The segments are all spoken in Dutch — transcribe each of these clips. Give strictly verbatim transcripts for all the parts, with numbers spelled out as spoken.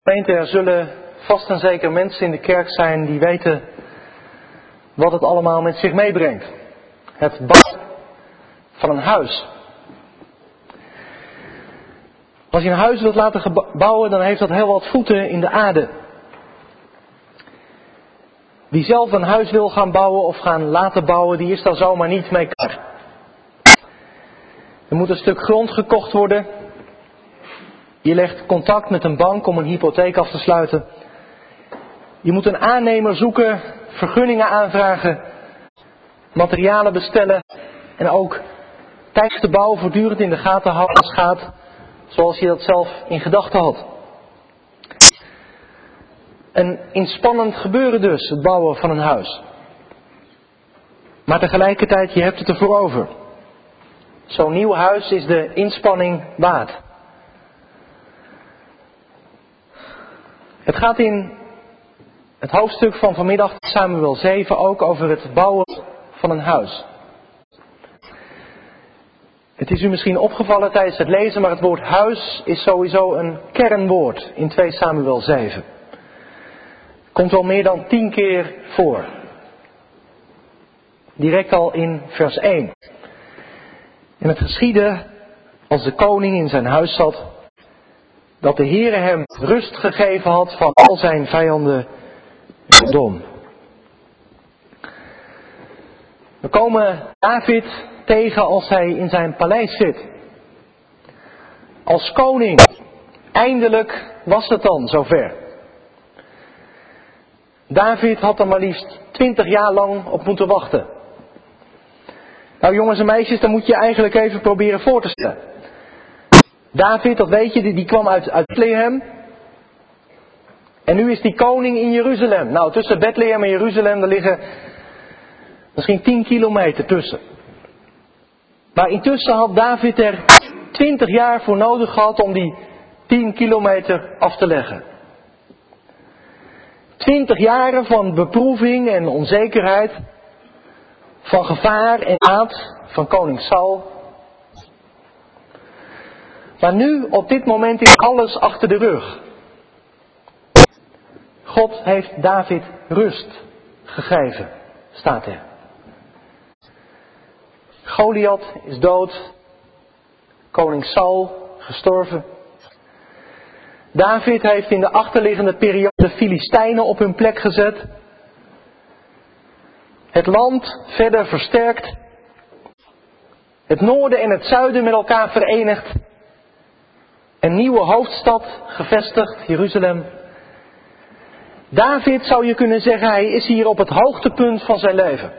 Gemeente, er zullen vast en zeker mensen in de kerk zijn die weten wat het allemaal met zich meebrengt. Het bouwen van een huis. Als je een huis wilt laten bouwen, dan heeft dat heel wat voeten in de aarde. Wie zelf een huis wil gaan bouwen of gaan laten bouwen, die is daar zomaar niet mee klaar. Er moet een stuk grond gekocht worden. Je legt contact met een bank om een hypotheek af te sluiten. Je moet een aannemer zoeken, vergunningen aanvragen, materialen bestellen en ook tijdens de bouw voortdurend in de gaten houden als het gaat zoals je dat zelf in gedachten had. Een inspannend gebeuren dus, het bouwen van een huis. Maar tegelijkertijd, je hebt het ervoor over. Zo'n nieuw huis is de inspanning waard. Het gaat in het hoofdstuk van vanmiddag, Samuel zeven, ook over het bouwen van een huis. Het is u misschien opgevallen tijdens het lezen, maar het woord huis is sowieso een kernwoord in twee Samuel zeven. Komt wel meer dan tien keer voor. Direct al in vers één. En het geschiedde, als de koning in zijn huis zat, dat de Heere hem rust gegeven had van al zijn vijanden dom. We komen David tegen als hij in zijn paleis zit. Als koning. Eindelijk was het dan zover. David had er maar liefst twintig jaar lang op moeten wachten. Nou jongens en meisjes, dan moet je eigenlijk even proberen voor te stellen. David, dat weet je, die, die kwam uit, uit Bethlehem. En nu is die koning in Jeruzalem. Nou, tussen Bethlehem en Jeruzalem, daar liggen misschien tien kilometer tussen. Maar intussen had David er twintig jaar voor nodig gehad om die tien kilometer af te leggen. Twintig jaren van beproeving en onzekerheid, van gevaar en haat van koning Saul. Maar nu, op dit moment, is alles achter de rug. God heeft David rust gegeven, staat er. Goliath is dood. Koning Saul gestorven. David heeft in de achterliggende periode de Filistijnen op hun plek gezet. Het land verder versterkt. Het noorden en het zuiden met elkaar verenigd. Een nieuwe hoofdstad gevestigd, Jeruzalem. David, zou je kunnen zeggen, hij is hier op het hoogtepunt van zijn leven.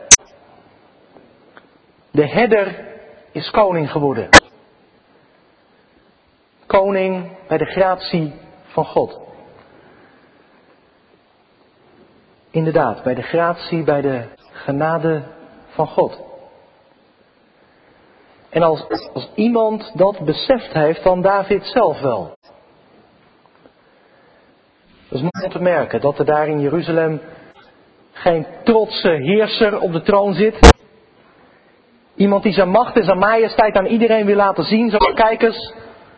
De herder is koning geworden. Koning bij de gratie van God. Inderdaad, bij de gratie, bij de genade van God. En als, als iemand dat beseft heeft, dan David zelf wel. Dat is mooi om te merken dat er daar in Jeruzalem geen trotse heerser op de troon zit. Iemand die zijn macht en zijn majesteit aan iedereen wil laten zien, zo kijk eens.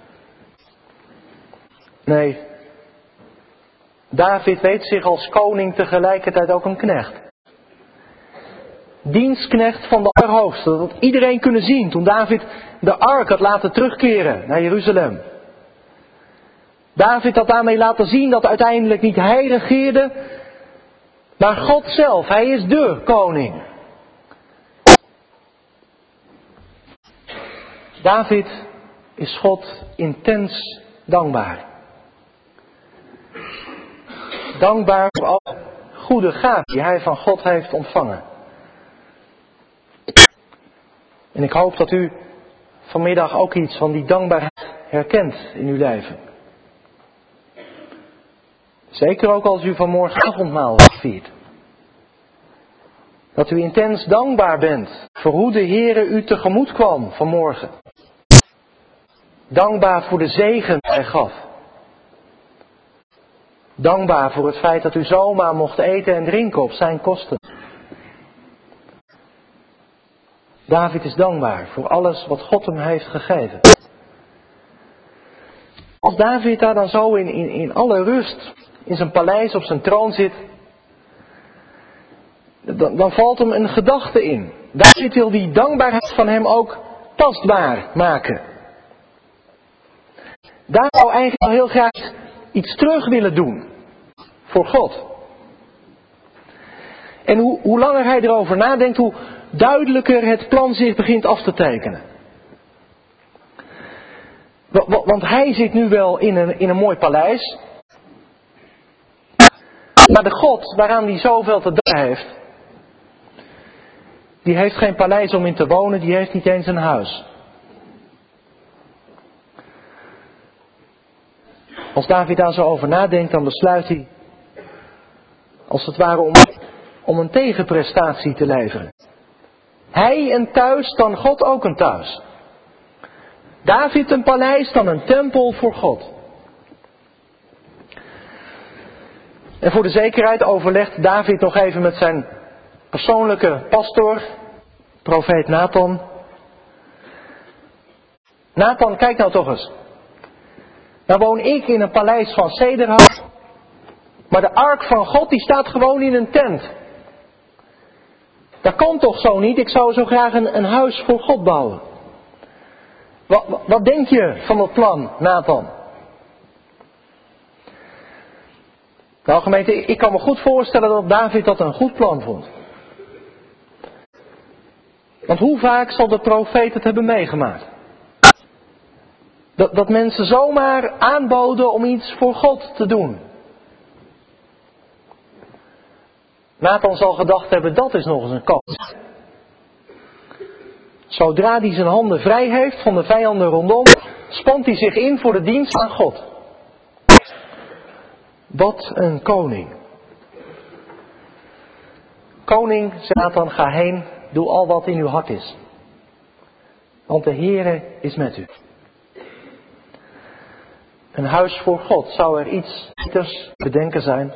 Nee, David weet zich als koning tegelijkertijd ook een knecht. Dienstknecht van de Allerhoogste, dat had iedereen kunnen zien toen David de ark had laten terugkeren naar Jeruzalem. David had daarmee laten zien dat uiteindelijk niet hij regeerde, maar God zelf. Hij is de koning. David is God intens dankbaar. Dankbaar voor alle goede gaven die hij van God heeft ontvangen. En ik hoop dat u vanmiddag ook iets van die dankbaarheid herkent in uw leven. Zeker ook als u vanmorgen avondmaal viert. Dat u intens dankbaar bent voor hoe de Heere u tegemoet kwam vanmorgen. Dankbaar voor de zegen die hij gaf. Dankbaar voor het feit dat u zomaar mocht eten en drinken op zijn kosten. David is dankbaar voor alles wat God hem heeft gegeven. als David daar dan zo in, in, in alle rust in zijn paleis op zijn troon zit, dan, dan valt hem een gedachte in. David wil die dankbaarheid van hem ook tastbaar maken. Daar zou eigenlijk al heel graag iets terug willen doen voor God. En hoe, hoe langer hij erover nadenkt, hoe duidelijker het plan zich begint af te tekenen. Want hij zit nu wel in een, in een mooi paleis. Maar de God waaraan hij zoveel te danken heeft, die heeft geen paleis om in te wonen, die heeft niet eens een huis. Als David daar zo over nadenkt, dan besluit hij, als het ware, om, om een tegenprestatie te leveren. Hij een thuis, dan God ook een thuis. David een paleis, dan een tempel voor God. En voor de zekerheid overlegt David nog even met zijn persoonlijke pastor, profeet Nathan. Nathan, kijk nou toch eens. Nou woon ik in een paleis van cederhout, maar de ark van God die staat gewoon in een tent. Dat kan toch zo niet? Ik zou zo graag een, een huis voor God bouwen. Wat, wat, wat denk je van dat plan, Nathan? Nou gemeente, ik kan me goed voorstellen dat David dat een goed plan vond. Want hoe vaak zal de profeet het hebben meegemaakt? Dat, dat mensen zomaar aanboden om iets voor God te doen. Nathan zal gedacht hebben, dat is nog eens een kans. Zodra hij zijn handen vrij heeft van de vijanden rondom, spant hij zich in voor de dienst aan God. Wat een koning. Koning, zegt Nathan, ga heen, doe al wat in uw hart is. Want de Heere is met u. Een huis voor God, zou er iets beters bedenken zijn?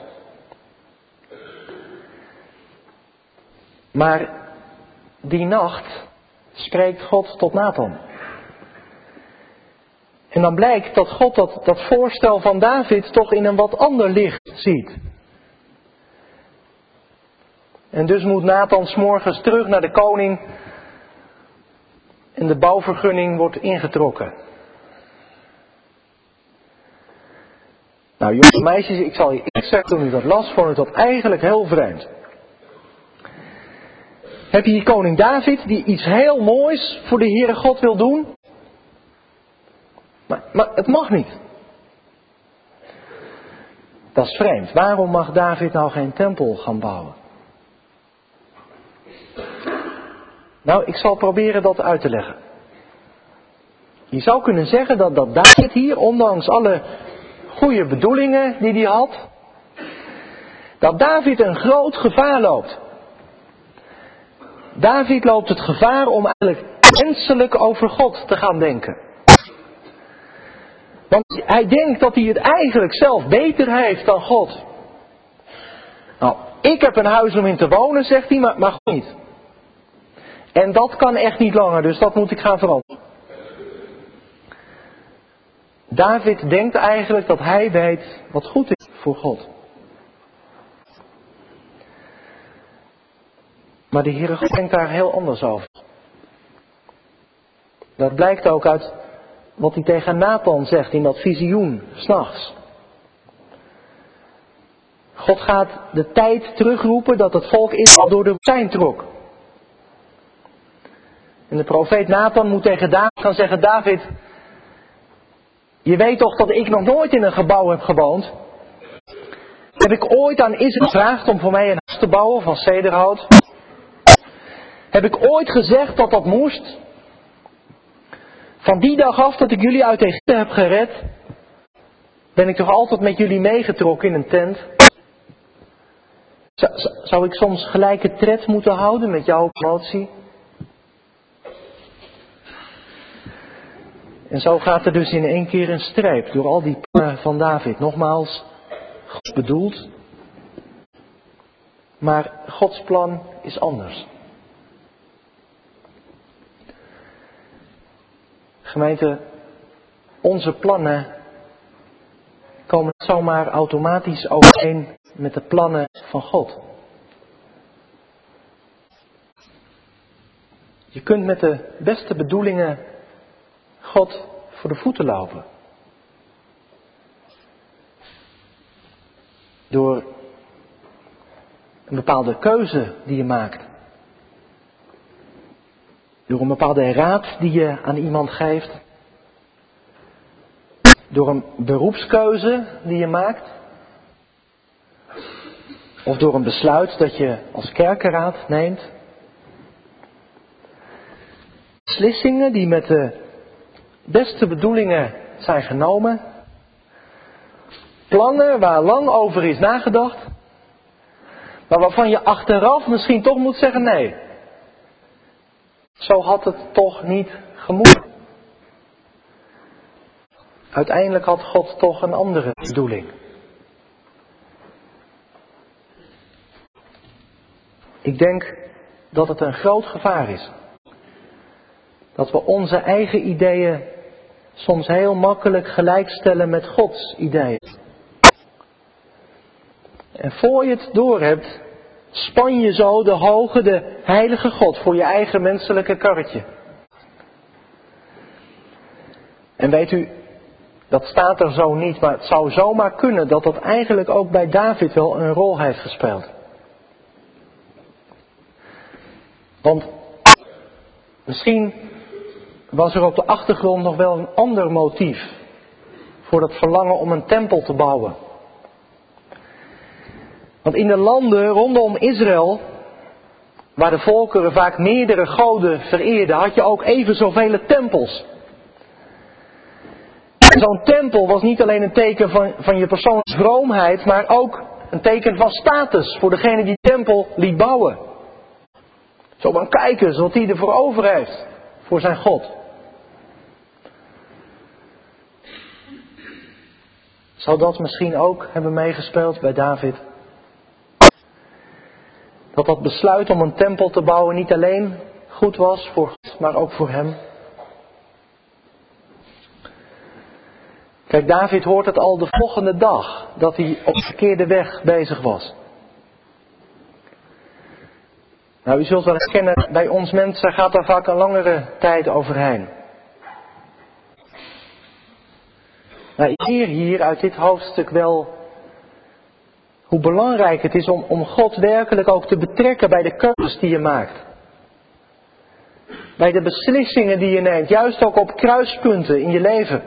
Maar die nacht spreekt God tot Nathan. En dan blijkt dat God dat, dat voorstel van David toch in een wat ander licht ziet. En dus moet Nathan 's morgens terug naar de koning en de bouwvergunning wordt ingetrokken. Nou jongens en meisjes, ik zal je eerlijk zeggen, toen u dat las, vond ik dat eigenlijk heel vreemd. Heb je hier koning David die iets heel moois voor de Heere God wil doen? Maar, maar het mag niet. Dat is vreemd. Waarom mag David nou geen tempel gaan bouwen? Nou, ik zal proberen dat uit te leggen. Je zou kunnen zeggen dat, dat David hier, ondanks alle goede bedoelingen die hij had, dat David een groot gevaar loopt. David loopt het gevaar om eigenlijk menselijk over God te gaan denken. Want hij denkt dat hij het eigenlijk zelf beter heeft dan God. Nou, ik heb een huis om in te wonen, zegt hij, maar, maar God niet. En dat kan echt niet langer, dus dat moet ik gaan veranderen. David denkt eigenlijk dat hij weet wat goed is voor God. Maar de Heere God denkt daar heel anders over. Dat blijkt ook uit wat hij tegen Nathan zegt in dat visioen, 's nachts. God gaat de tijd terugroepen dat het volk Israël door de woestijn trok. En de profeet Nathan moet tegen David gaan zeggen, David, je weet toch dat ik nog nooit in een gebouw heb gewoond? Heb ik ooit aan Israël gevraagd om voor mij een huis te bouwen van cederhout? Heb ik ooit gezegd dat dat moest? Van die dag af dat ik jullie uit Egypte heb gered, ben ik toch altijd met jullie meegetrokken in een tent? Zou, zou ik soms gelijke tred moeten houden met jouw promotie? En zo gaat er dus in één keer een streep door al die plannen van David. Nogmaals, God bedoeld, maar Gods plan is anders. Gemeente, onze plannen komen zomaar automatisch overeen met de plannen van God. Je kunt met de beste bedoelingen God voor de voeten lopen. Door een bepaalde keuze die je maakt. Door een bepaalde raad die je aan iemand geeft. Door een beroepskeuze die je maakt. Of door een besluit dat je als kerkenraad neemt. Beslissingen die met de beste bedoelingen zijn genomen. Plannen waar lang over is nagedacht. Maar waarvan je achteraf misschien toch moet zeggen nee. Zo had het toch niet gemoeten. Uiteindelijk had God toch een andere bedoeling. Ik denk dat het een groot gevaar is. Dat we onze eigen ideeën soms heel makkelijk gelijkstellen met Gods ideeën. En voor je het doorhebt, span je zo de hoge, de heilige God voor je eigen menselijke karretje. En weet u, dat staat er zo niet, maar het zou zomaar kunnen dat dat eigenlijk ook bij David wel een rol heeft gespeeld. Want misschien was er op de achtergrond nog wel een ander motief voor dat verlangen om een tempel te bouwen. Want in de landen rondom Israël, waar de volkeren vaak meerdere goden vereerden, had je ook even zoveel tempels. En zo'n tempel was niet alleen een teken van, van je persoonlijke vroomheid, maar ook een teken van status voor degene die de tempel liet bouwen. Zo maar kijken eens wat hij ervoor over heeft, voor zijn God. Zou dat misschien ook hebben meegespeeld bij David? Dat dat besluit om een tempel te bouwen niet alleen goed was voor God, maar ook voor hem. Kijk, David hoort het al de volgende dag, dat hij op de verkeerde weg bezig was. Nou, u zult wel herkennen, bij ons mensen gaat daar vaak een langere tijd overheen. Nou, ik leer hier uit dit hoofdstuk wel hoe belangrijk het is om, om God werkelijk ook te betrekken bij de keuzes die je maakt. Bij de beslissingen die je neemt, juist ook op kruispunten in je leven.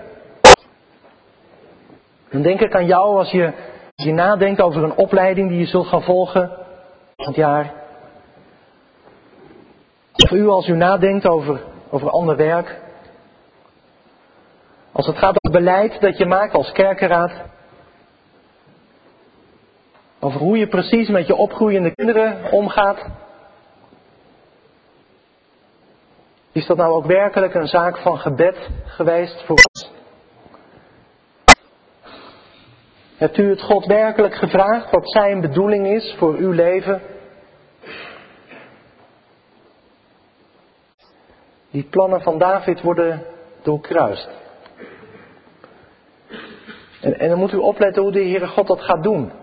Dan denk ik aan jou als je, als je nadenkt over een opleiding die je zult gaan volgen van het jaar. Of u als u nadenkt over, over ander werk. Als het gaat om beleid dat je maakt als kerkenraad. Over hoe je precies met je opgroeiende kinderen omgaat. Is dat nou ook werkelijk een zaak van gebed geweest voor ons? Hebt u het God werkelijk gevraagd wat zijn bedoeling is voor uw leven? Die plannen van David worden doorkruist. En, en dan moet u opletten hoe de Heere God dat gaat doen.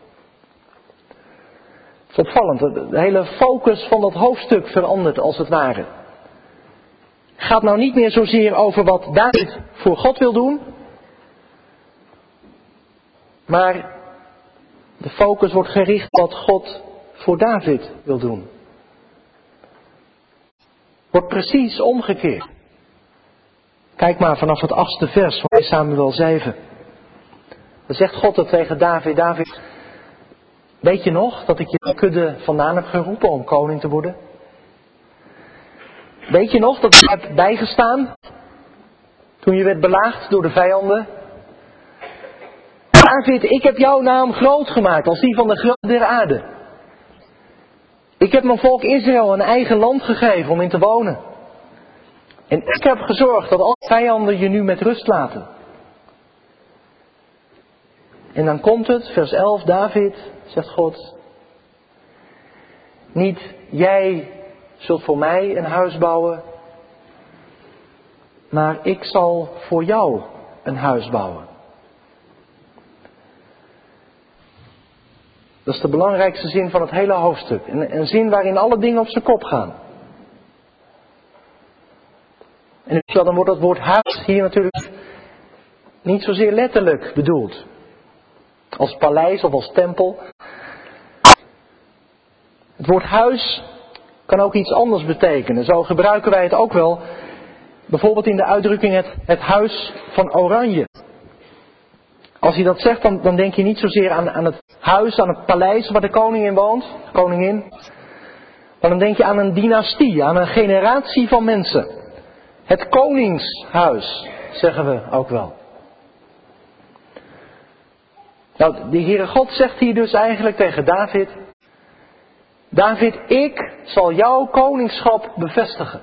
Het is opvallend, de hele focus van dat hoofdstuk verandert als het ware. Het gaat nou niet meer zozeer over wat David voor God wil doen. Maar de focus wordt gericht op wat God voor David wil doen. Wordt precies omgekeerd. Kijk maar vanaf het achtste vers van Samuel zeven. Dan zegt God het tegen David. David, weet je nog dat ik je kudde vandaan heb geroepen om koning te worden? Weet je nog dat ik je heb bijgestaan toen je werd belaagd door de vijanden? David, ik heb jouw naam groot gemaakt als die van de grote der aarde. Ik heb mijn volk Israël een eigen land gegeven om in te wonen. En ik heb gezorgd dat alle vijanden je nu met rust laten. En dan komt het, vers elf, David, zegt God. Niet jij zult voor mij een huis bouwen, maar ik zal voor jou een huis bouwen. Dat is de belangrijkste zin van het hele hoofdstuk. Een, een zin waarin alle dingen op zijn kop gaan. En dan wordt het woord huis hier natuurlijk niet zozeer letterlijk bedoeld. Als paleis of als tempel. Het woord huis kan ook iets anders betekenen. Zo gebruiken wij het ook wel. Bijvoorbeeld in de uitdrukking het, het huis van Oranje. Als hij dat zegt, dan, dan denk je niet zozeer aan, aan het huis, aan het paleis waar de koning in woont, koningin. Maar dan denk je aan een dynastie, aan een generatie van mensen. Het koningshuis, zeggen we ook wel. Nou, de Heere God zegt hier dus eigenlijk tegen David: David, ik zal jouw koningschap bevestigen.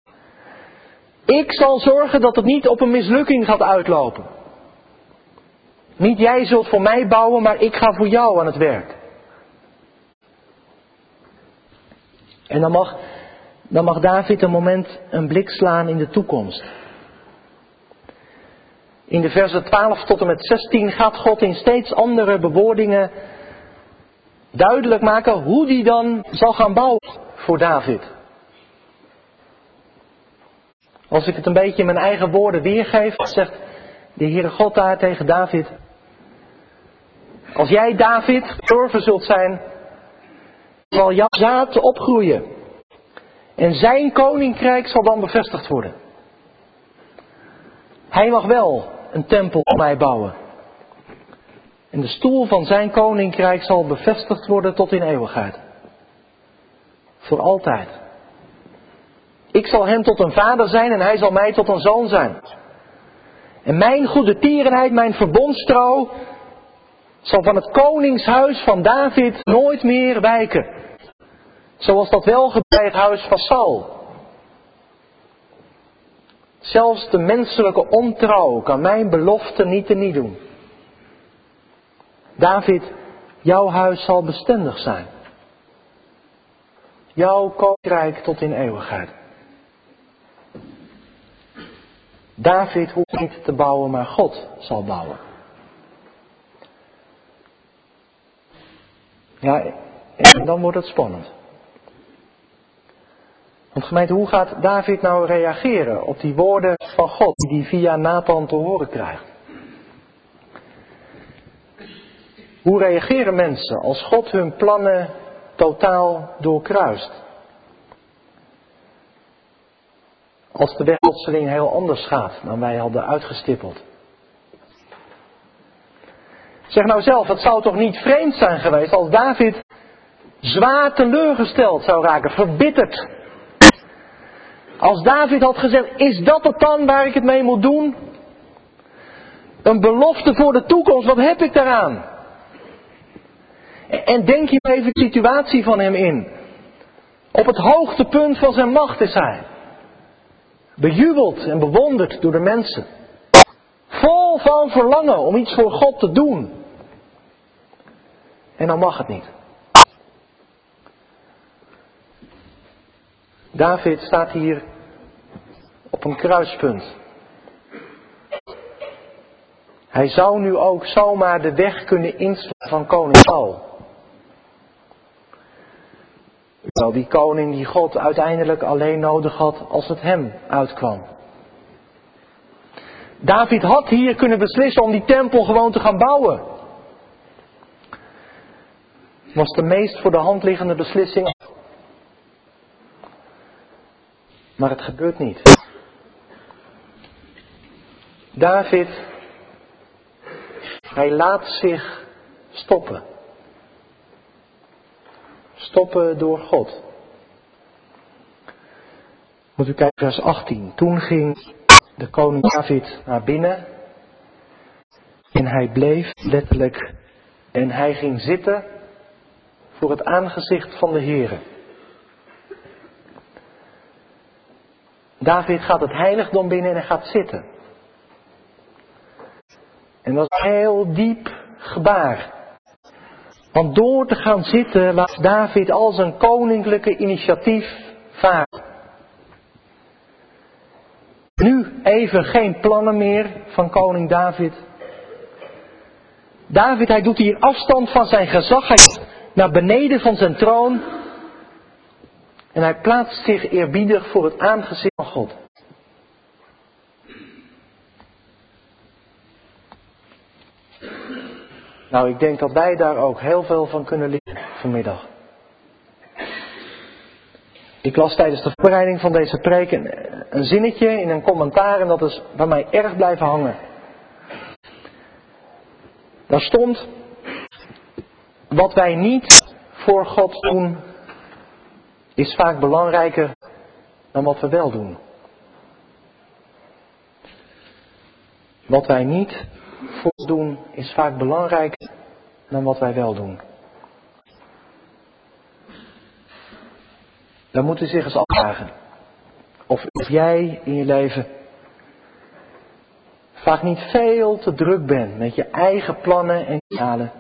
Ik zal zorgen dat het niet op een mislukking gaat uitlopen. Niet jij zult voor mij bouwen, maar ik ga voor jou aan het werk. En dan mag, dan mag David een moment een blik slaan in de toekomst. In de versen twaalf tot en met zestien gaat God in steeds andere bewoordingen duidelijk maken hoe die dan zal gaan bouwen voor David. Als ik het een beetje in mijn eigen woorden weergeef, zegt de Heere God daar tegen David: als jij, David, gestorven zult zijn, zal jouw zaad opgroeien. En zijn koninkrijk zal dan bevestigd worden. Hij mag wel een tempel voor mij bouwen. En de stoel van zijn koninkrijk zal bevestigd worden tot in eeuwigheid. Voor altijd. Ik zal hem tot een vader zijn en hij zal mij tot een zoon zijn. En mijn goede tierenheid, mijn verbondstrouw, zal van het koningshuis van David nooit meer wijken. Zoals dat wel gebeurde bij het huis van Saul. Zelfs de menselijke ontrouw kan mijn belofte niet teniet doen. David, jouw huis zal bestendig zijn. Jouw koninkrijk tot in eeuwigheid. David hoeft niet te bouwen, maar God zal bouwen. Ja, en dan wordt het spannend. Want gemeente, hoe gaat David nou reageren op die woorden van God die hij via Nathan te horen krijgt? Hoe reageren mensen als God hun plannen totaal doorkruist? Als de weg plotseling heel anders gaat dan wij hadden uitgestippeld. Zeg nou zelf, het zou toch niet vreemd zijn geweest als David zwaar teleurgesteld zou raken, verbitterd. Als David had gezegd, is dat het dan waar ik het mee moet doen? Een belofte voor de toekomst, wat heb ik daaraan? En denk je even de situatie van hem in. Op het hoogtepunt van zijn macht is hij. Bejubeld en bewonderd door de mensen. Vol van verlangen om iets voor God te doen. En dan mag het niet. David staat hier op een kruispunt. Hij zou nu ook zomaar de weg kunnen inslaan van koning Saul. Wel, die koning die God uiteindelijk alleen nodig had als het hem uitkwam. David had hier kunnen beslissen om die tempel gewoon te gaan bouwen. Het was de meest voor de hand liggende beslissing. Maar het gebeurt niet. David, hij laat zich stoppen. Stoppen door God. Moet u kijken, vers achttien. Toen ging de koning David naar binnen. En hij bleef letterlijk. En hij ging zitten voor het aangezicht van de Heere. David gaat het heiligdom binnen en hij gaat zitten. En dat is een heel diep gebaar. Want door te gaan zitten laat David al zijn koninklijke initiatief varen. Nu even geen plannen meer van koning David. David, hij doet hier afstand van zijn gezag. Hij naar beneden van zijn troon. En hij plaatst zich eerbiedig voor het aangezicht van God. Nou, ik denk dat wij daar ook heel veel van kunnen leren vanmiddag. Ik las tijdens de voorbereiding van deze preek een, een zinnetje in een commentaar en dat is bij mij erg blijven hangen. Daar stond: wat wij niet voor God doen, is vaak belangrijker dan wat we wel doen. Wat wij niet voor God doen, is vaak belangrijker dan wat wij wel doen. Dan moet u zich eens afvragen of, of jij in je leven vaak niet veel te druk bent met je eigen plannen en idealen.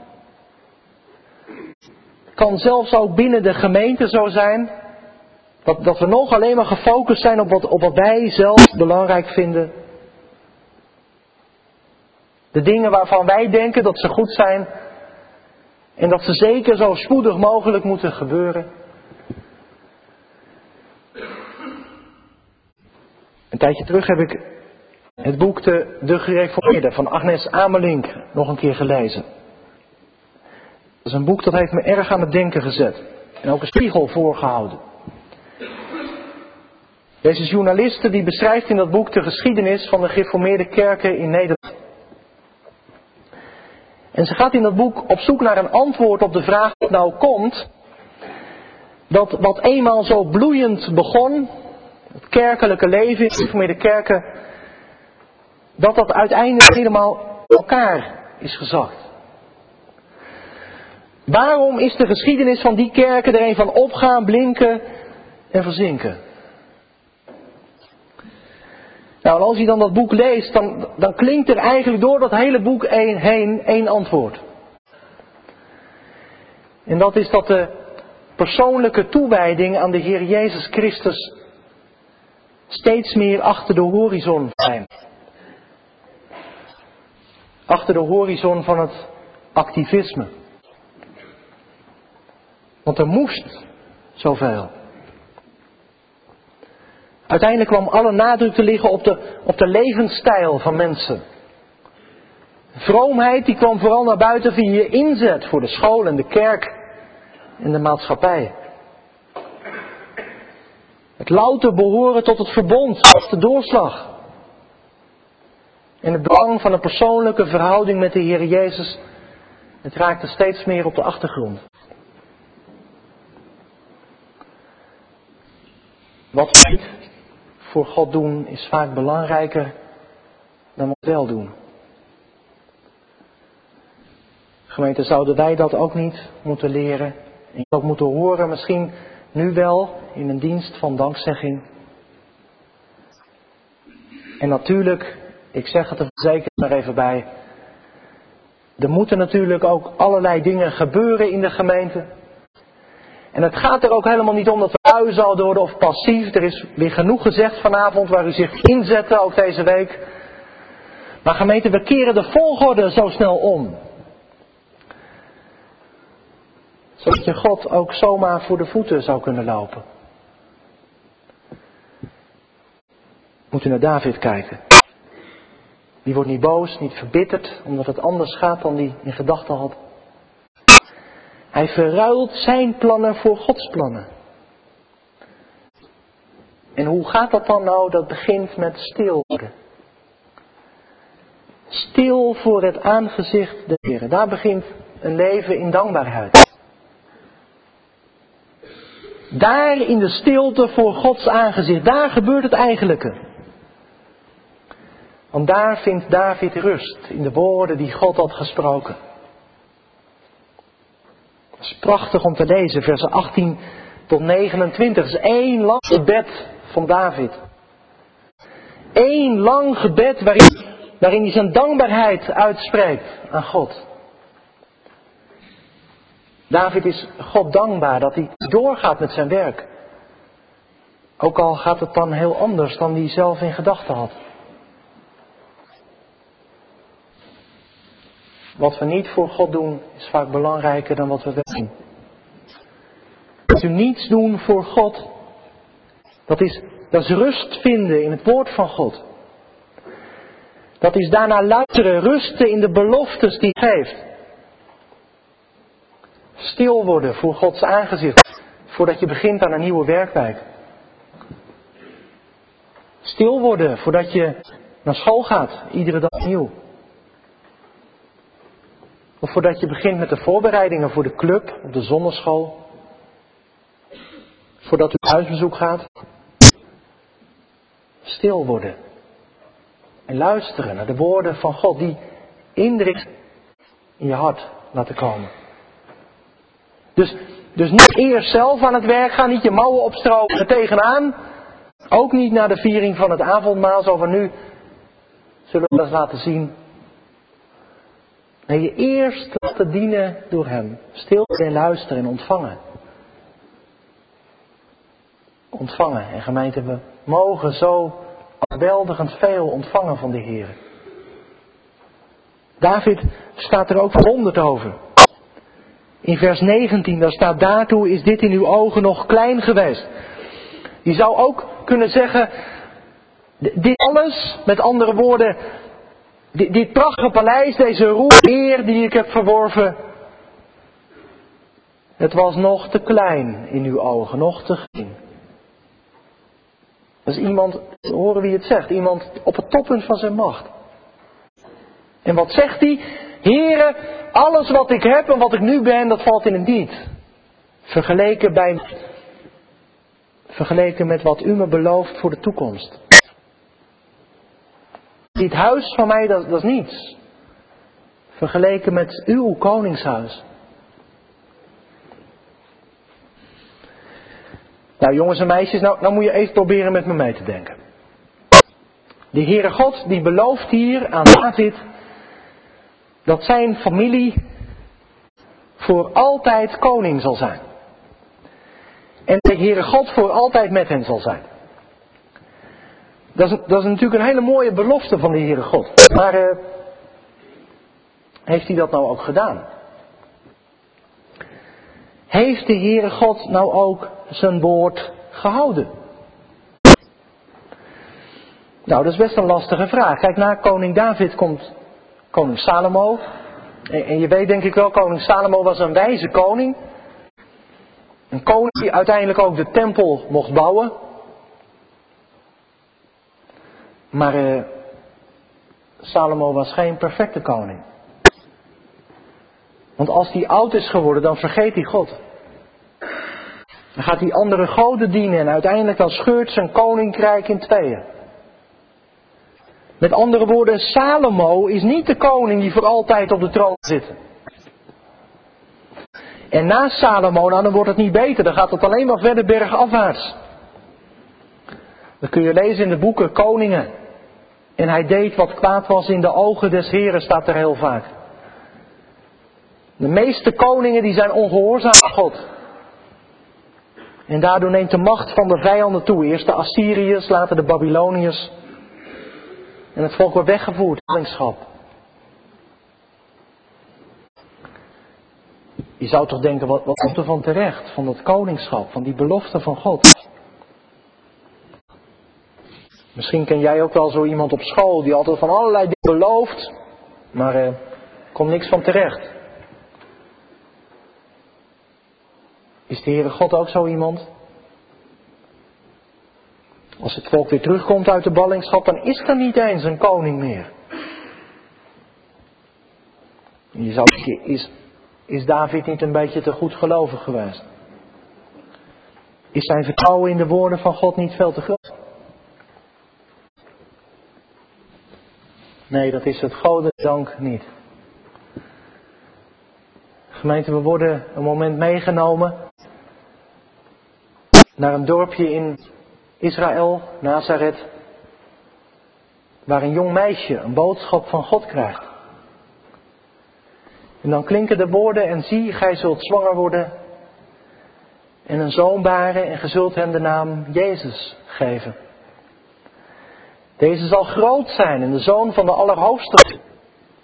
Het kan zelfs ook binnen de gemeente zo zijn dat, dat we nog alleen maar gefocust zijn op wat, op wat wij zelf belangrijk vinden. De dingen waarvan wij denken dat ze goed zijn en dat ze zeker zo spoedig mogelijk moeten gebeuren. Een tijdje terug heb ik het boek De, de Gereformeerde van Agnes Amelink nog een keer gelezen. Dat is een boek dat heeft me erg aan het denken gezet. En ook een spiegel voorgehouden. Deze journaliste die beschrijft in dat boek de geschiedenis van de gereformeerde kerken in Nederland. En ze gaat in dat boek op zoek naar een antwoord op de vraag hoe het nou komt dat wat eenmaal zo bloeiend begon, het kerkelijke leven in de gereformeerde kerken, dat dat uiteindelijk helemaal in elkaar is gezakt. Waarom is de geschiedenis van die kerken er een van opgaan, blinken en verzinken? Nou, en als je dan dat boek leest, dan, dan klinkt er eigenlijk door dat hele boek heen, heen één antwoord. En dat is dat de persoonlijke toewijding aan de Heer Jezus Christus steeds meer achter de horizon zijn. Achter de horizon van het activisme. Want er moest zoveel. Uiteindelijk kwam alle nadruk te liggen op de, op de levensstijl van mensen. Vroomheid die kwam vooral naar buiten via je inzet voor de school en de kerk en de maatschappij. Het louter behoren tot het verbond was de doorslag. En het belang van een persoonlijke verhouding met de Heer Jezus, het raakte steeds meer op de achtergrond. Wat we niet voor God doen is vaak belangrijker dan wat we wel doen. Gemeente, zouden wij dat ook niet moeten leren en ook moeten horen, misschien nu wel in een dienst van dankzegging. En natuurlijk, ik zeg het er zeker maar even bij, er moeten natuurlijk ook allerlei dingen gebeuren in de gemeente. En het gaat er ook helemaal niet om dat we lui zouden worden of passief. Er is weer genoeg gezegd vanavond waar u zich inzette, ook deze week. Maar gemeente, we keren de volgorde zo snel om. Zodat je God ook zomaar voor de voeten zou kunnen lopen. Moet u naar David kijken. Die wordt niet boos, niet verbitterd, omdat het anders gaat dan hij in gedachten had. Hij verruilt zijn plannen voor Gods plannen. En hoe gaat dat dan nou? Dat begint met stil worden. Stil voor het aangezicht des Heeren. Daar begint een leven in dankbaarheid. Daar in de stilte voor Gods aangezicht, daar gebeurt het eigenlijke. Want daar vindt David rust in de woorden die God had gesproken. Dat is prachtig om te lezen, versen achttien tot negenentwintig. Dat is één lang gebed van David. Eén lang gebed waarin, waarin hij zijn dankbaarheid uitspreekt aan God. David is God dankbaar dat hij doorgaat met zijn werk. Ook al gaat het dan heel anders dan hij zelf in gedachten had. Wat we niet voor God doen is vaak belangrijker dan wat we wel doen. u niets doen voor God. Dat is, dat is rust vinden in het woord van God. Dat is daarna luisteren, rusten in de beloftes die hij geeft. Stil worden voor Gods aangezicht, voordat je begint aan een nieuwe werkwijk. Stil worden voordat je naar school gaat, iedere dag opnieuw. Of voordat je begint met de voorbereidingen voor de club, of de zonneschool. Voordat u op huisbezoek gaat. Stil worden. En luisteren naar de woorden van God die indruk in je hart laten komen. Dus, dus niet eerst zelf aan het werk gaan, niet je mouwen opstropen er tegenaan. Ook niet naar de viering van het avondmaal, zo van nu zullen we dat laten zien. Nee, je eerst laten dienen door hem. Stil en luisteren en ontvangen. Ontvangen. En gemeente, we mogen zo overweldigend veel ontvangen van de Heer. David staat er ook verwonderd over. In vers negentien, daar staat: daartoe is dit in uw ogen nog klein geweest. Je zou ook kunnen zeggen, dit alles, met andere woorden, dit, dit prachtige paleis, deze roem, eer die ik heb verworven, het was nog te klein in uw ogen, nog te gering. Dat is iemand, horen wie het zegt, iemand op het toppunt van zijn macht. En wat zegt hij? Heere, alles wat ik heb en wat ik nu ben, dat valt in het niet. Vergeleken, bij, vergeleken met wat u me belooft voor de toekomst. Dit huis van mij, dat, dat is niets. Vergeleken met uw koningshuis. Nou jongens en meisjes, nou, nou moet je even proberen met me mee te denken. De Heere God die belooft hier aan David dat zijn familie voor altijd koning zal zijn. En de Heere God voor altijd met hen zal zijn. Dat is, dat is natuurlijk een hele mooie belofte van de Heere God. Maar uh, heeft hij dat nou ook gedaan? Heeft de Heere God nou ook zijn woord gehouden? Nou, dat is best een lastige vraag. Kijk, na koning David komt koning Salomo. En, en je weet denk ik wel, koning Salomo was een wijze koning. Een koning die uiteindelijk ook de tempel mocht bouwen. Maar uh, Salomo was geen perfecte koning. Want als hij oud is geworden, dan vergeet hij God. Dan gaat hij andere goden dienen en uiteindelijk dan scheurt zijn koninkrijk in tweeën. Met andere woorden, Salomo is niet de koning die voor altijd op de troon zit. En na Salomo, nou dan wordt het niet beter, dan gaat het alleen maar verder bergafwaarts. Dat kun je lezen in de boeken Koningen. En hij deed wat kwaad was in de ogen des Heren, staat er heel vaak. De meeste koningen die zijn ongehoorzaam aan God. En daardoor neemt de macht van de vijanden toe. Eerst de Assyriërs, later de Babyloniërs. En het volk wordt weggevoerd in ballingschap. Je zou toch denken, wat, wat komt er van terecht? Van dat koningschap, van die belofte van God. Misschien ken jij ook wel zo iemand op school die altijd van allerlei dingen belooft. Maar er uh, komt niks van terecht. Is de Heere God ook zo iemand? Als het volk weer terugkomt uit de ballingschap, dan is er niet eens een koning meer. Je zou denken, is, is David niet een beetje te goed gelovig geweest? Is zijn vertrouwen in de woorden van God niet veel te groot? Nee, dat is het godendank niet. Gemeente, we worden een moment meegenomen naar een dorpje in Israël, Nazareth, waar een jong meisje een boodschap van God krijgt. En dan klinken de woorden: en zie, gij zult zwanger worden en een zoon baren en gij zult hem de naam Jezus geven. Deze zal groot zijn en de zoon van de Allerhoogste.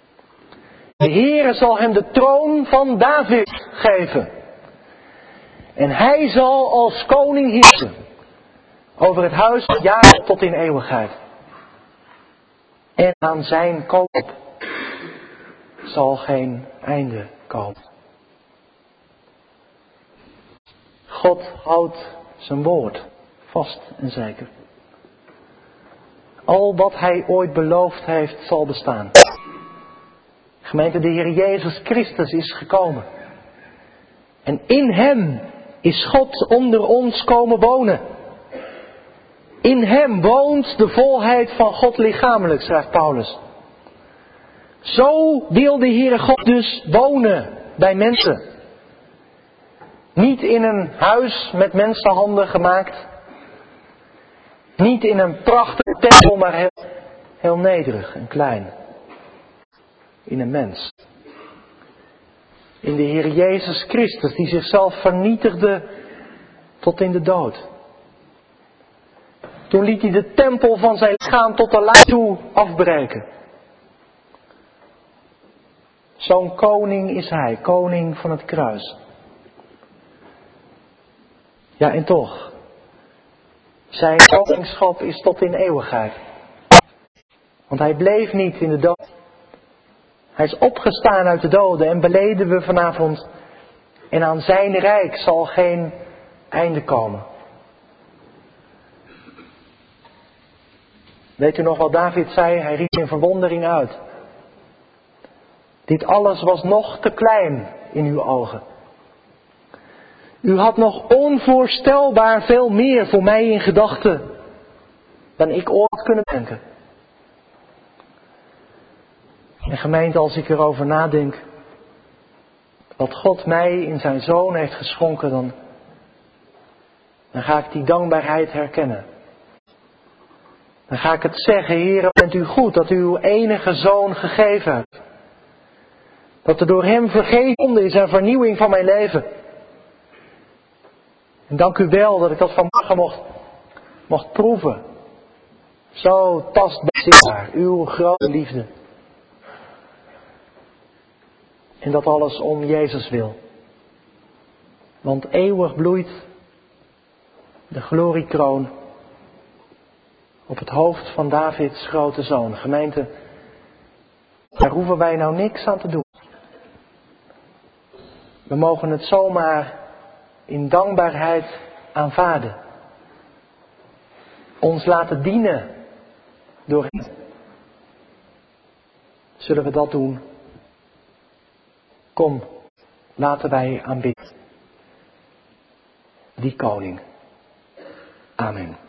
De Heere zal hem de troon van David geven. En hij zal als koning heersen over het huis van Jacob tot in eeuwigheid. En aan zijn koop zal geen einde komen. God houdt zijn woord vast en zeker. Al wat hij ooit beloofd heeft zal bestaan. Gemeente, de Heer Jezus Christus is gekomen. En in hem is God onder ons komen wonen. In hem woont de volheid van God lichamelijk, schrijft Paulus. Zo wil de Heere God dus wonen bij mensen. Niet in een huis met mensenhanden gemaakt. Niet in een prachtige tempel, maar heel, heel nederig en klein. In een mens. In de Heer Jezus Christus, die zichzelf vernietigde tot in de dood. Toen liet hij de tempel van zijn lichaam tot de laat toe afbreken. Zo'n koning is hij, koning van het kruis. Ja, en toch, zijn koningschap is tot in eeuwigheid. Want hij bleef niet in de dood. Hij is opgestaan uit de doden en beleden we vanavond. En aan zijn rijk zal geen einde komen. Weet u nog wat David zei? Hij riep in verwondering uit. Dit alles was nog te klein in uw ogen. U had nog onvoorstelbaar veel meer voor mij in gedachten dan ik ooit had kunnen denken. En gemeente, als ik erover nadenk, wat God mij in zijn Zoon heeft geschonken, dan, dan ga ik die dankbaarheid herkennen. Dan ga ik het zeggen, Heer, bent u goed dat u uw enige Zoon gegeven hebt. Dat er door hem vergeven is en vernieuwing van mijn leven. En dank u wel dat ik dat vanmorgen mocht, mocht proeven. Zo tastbaar, uw grote liefde. En dat alles om Jezus wil. Want eeuwig bloeit de gloriekroon op het hoofd van Davids grote zoon. Gemeente, daar hoeven wij nou niks aan te doen. We mogen het zomaar in dankbaarheid aanvaarden. Ons laten dienen door hem. Zullen we dat doen? Kom, laten wij aanbidden. Die koning. Amen.